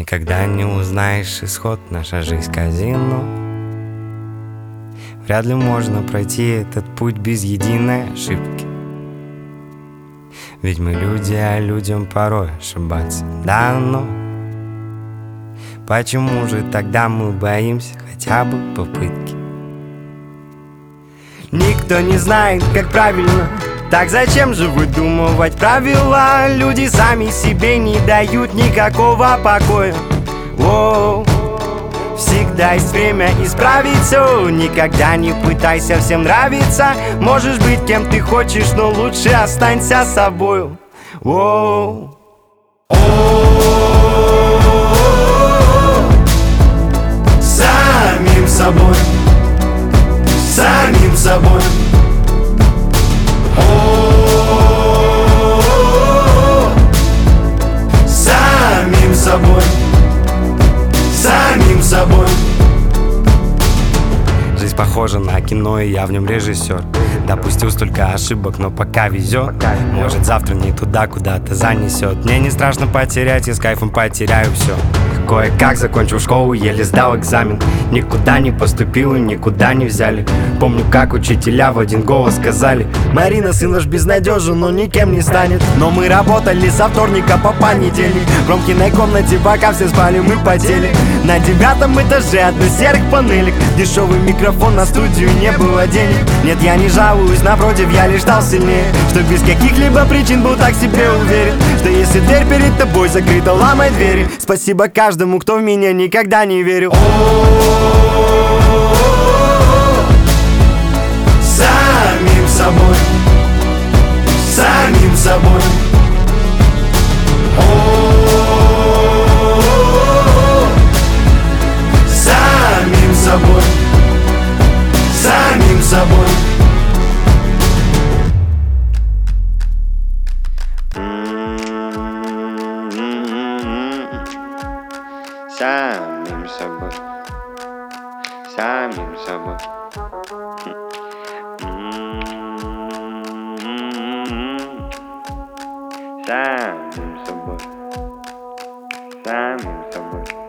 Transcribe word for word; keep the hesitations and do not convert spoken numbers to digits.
Никогда не узнаешь исход, наша жизнь казино. Вряд ли можно пройти этот путь без единой ошибки. Ведь мы люди, а людям порой ошибаться дано. Почему же тогда мы боимся хотя бы попытки? Никто не знает, как правильно. Так зачем же выдумывать правила? Люди сами себе не дают никакого покоя. Воу. Всегда есть время исправить все. Никогда не пытайся всем нравиться. Можешь быть кем ты хочешь, но лучше останься собою. Воу. Самим собой, самим собой. Самим собой, самим собой. Жизнь похожа на кино, и я в нем режиссер. Допустил столько ошибок, но пока везет. Может, завтра не туда, куда-то занесет. Мне не страшно потерять, я с кайфом потеряю все. Кое-как закончил школу, еле сдал экзамен. Никуда не поступил и никуда не взяли. Помню, как учителя в один голос сказали: Марина, сын ваш безнадежен, но никем не станет. Но мы работали со вторника по понедельник. В Ромкиной комнате, пока все спали, мы потели. На девятом этаже одной серых панелек. Дешевый микрофон, на студию не было денег. Нет, я не жалуюсь, напротив, я лишь стал сильнее. Что без каких-либо причин был так себе уверен, что если дверь перед тобой закрыта, ломай двери. Спасибо каждому, кто в меня никогда не верил. Самим собой, самим собой. Самим собой, самим собой. Самим собой, самим собой. Самим собой, самим собой.